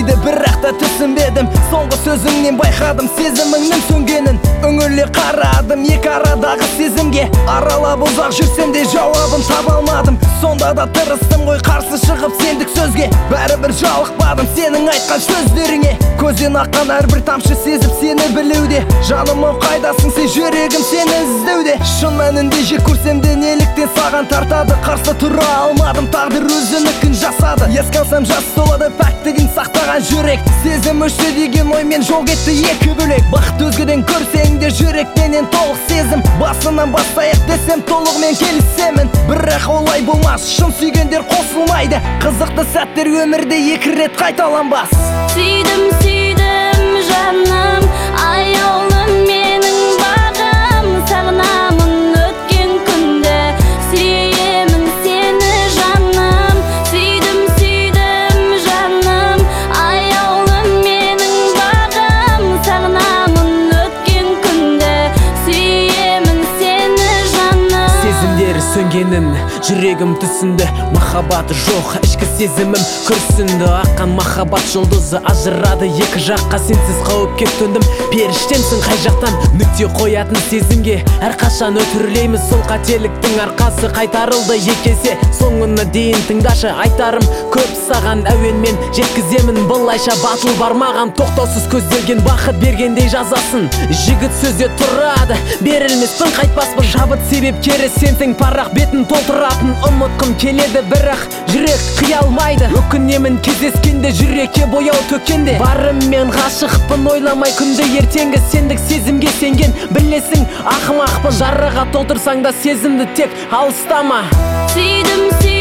дейді, бірақ та түсінбедім. Соңғы сөзіңнен байқадым сезіміңнің сөнгенін. Үңіле қарадым екі арадағы сезімге. Аралап ұзақ жүрсем де жауабын таба алмадым. Сонда да тырыстым ғой қарсы шығып сендік сөзге. Бәрібір жалықпадым сенің айтқан сөздеріңе. Көзден аққан әрбір тамшы сезіп сені білуде. Жаным ау қайдасың сен, жүрегім сені іздеуде. Шын мәнінде жек көрсем де неліктен саған тартады. Қарсы тұра алмадым, тағдыр өзінікін жасады. Еске алсам жас толады пәктігін сақтаған жүрек. Сезім өшті деген оймен жол кетті екі бөлек. Бақыт өзгеден көрсең де жүректенен толық сезім. Басынан бастайық десем толығымен келісемін. Бірақ олай болмас, шын сүйгендер қосылмайды. Қызықты сәттер өмірде екі рет қайталанбас. Сүйдім, сүйдім жаным, аяулым менің бағым. Сағынамын өткен күнді, сүйемін сені жаным. Сүйдім, сүйдім жаным, аяулым менің бағым. Сағынамын өткен күнді, сүйемін сені жаным. Сезімдері сөнгенін жүрегім түсінді. Махаббаты жоқ, ішкі сезімім күрсінді. Аққан махаббат жұлдызы ажырады екі жаққа. Сенсіз қауіпке төндім, періштемсің қай жақтан. Нүкте қоятын сезімге әрқашан өтірілейміз. Сол қателіктің арқасы қайтарылды екі есе. Соңына дейін тыңдашы, айтарым көп саған. Әуенмен жеткіземін былайша, батыл бармаған. Тоқтаусыз көзделген бақыт бергендей жазасын. Жігіт сөзде тұрады, берілмеспін қайтпаспын. Шабыт себепкері сенсің, парақ бетін толтыратын. Ұмытқым келеді бірақ жүрек қия алмайды. Өкінемін кездескенде, жүрекке бояу төккенде. Барыммен ғашықпын, ойламай күнді ертеңгі. Сендік сезімге сенген, білесің ақымақпын. Жарыға толтырсаң да сезімді тек алыстама. Сүйдім,